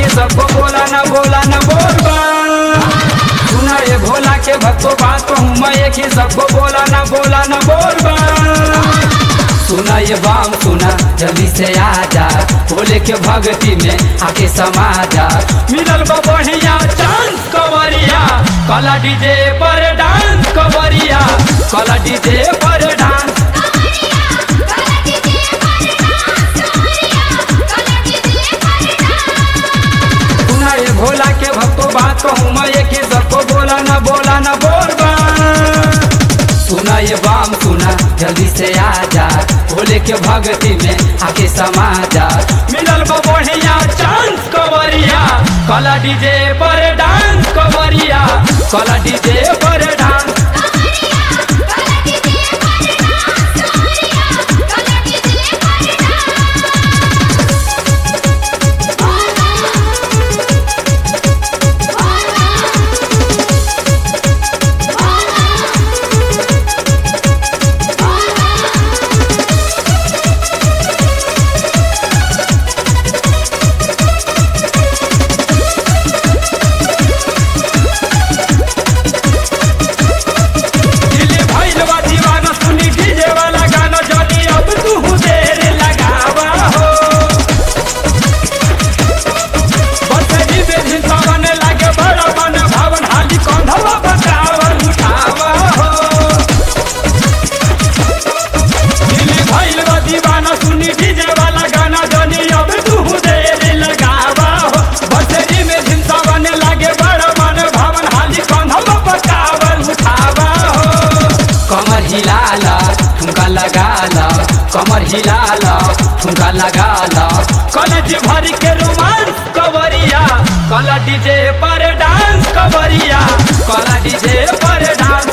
के सबको बोला न बोल बम। सुना ये भोला के भक्तों बात कहूँ मैं एक ही सबको बोला न बोल बम। सुना ये बम सुना जल्दी से आजा, भोले के भक्ति में आके समा जा। मिलल बा बढ़िया चांस कवरिया, कला डीजे पर डांस कवरिया, कला डीजे पर डांस। सुना ये भोला के भक्तों बात कहूँ मैं एक ही सबको बोला न बोल बम। सुना ये बम सुना जल्दी से आजा, भोले के भक्ति में आके समा जा। मिलल बा बढ़िया चांस कवरिया, कला डीजे पर डांस कवरिया, कला डीजे पर डांस। कमर हिलाला ठुमका लगाला, कलज भर के रोमांस कवरिया, कला डीजे पर डांस कवरिया, कला डीजे पर डांस।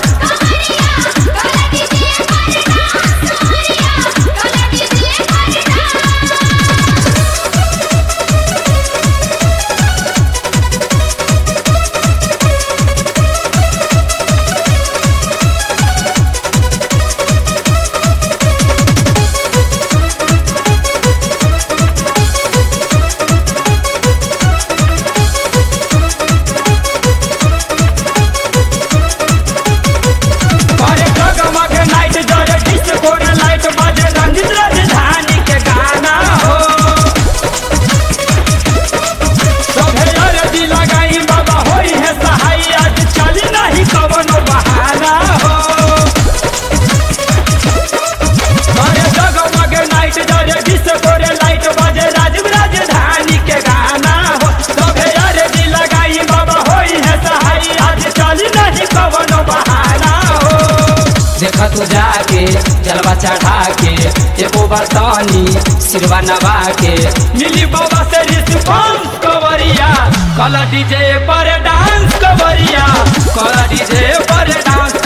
देखा तू जाके जलवा चढ़ा के एको बर्तनी सिरवा नवा के, मिली बाबा से रिस्पॉन्स कवरिया, कला डीजे पर डांस कवरिया, कला डीजे पर डांस।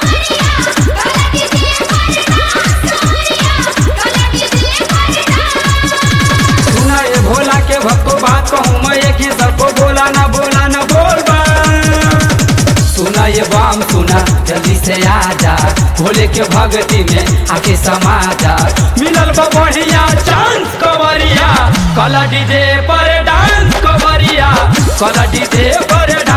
सुना ये भोला के भक्तों बात कहूँ मैं एक ही सबको बोला न बोल बम। सुना ये बम सुना जल्दी से आजा, भोले के भक्ति में आके समा जा। मिलल बा बढ़िया चांस कवरिया, कला डीजे पर डांस कवरिया, कला डीजे पर डांस।